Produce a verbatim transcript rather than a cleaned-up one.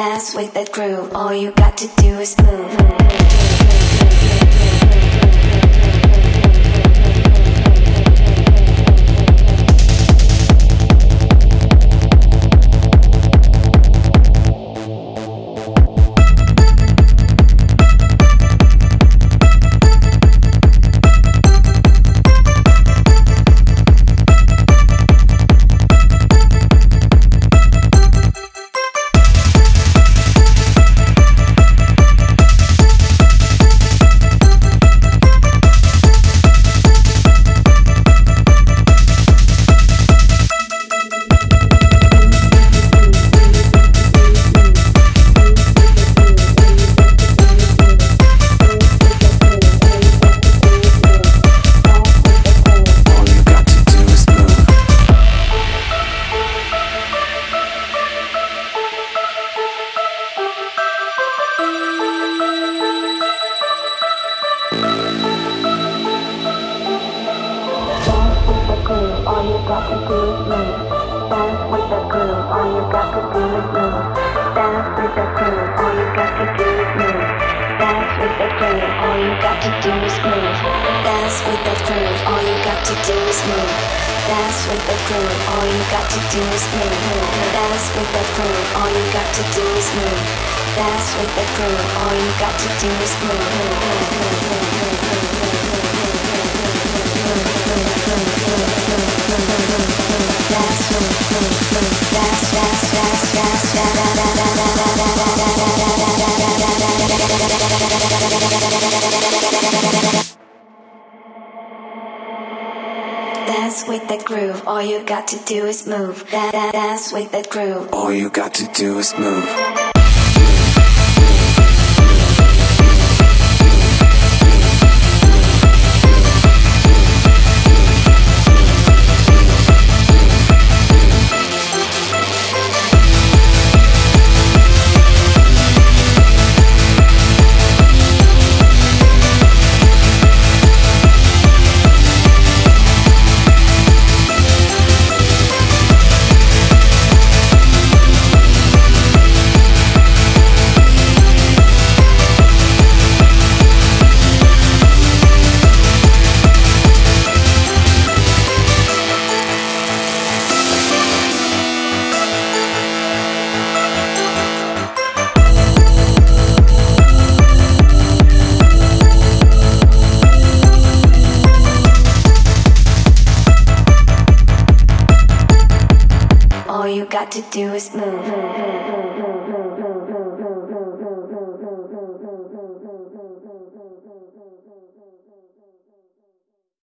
Dance with that groove, all you got to do is move. All you got to do is move. Dance with the groove. All you got to do is move. Dance with the groove. All you got to do is move. Dance with the groove. All you got to do is move. Dance with the groove. All you got to do is move. Dance with the groove. All you got to do is move. Dance with the groove. All you got to do is move. Dance with the groove. All you got to do is move. Dance with the groove, all you got to do is move. Dance with the groove, all you got to do is move. all you got to do is move.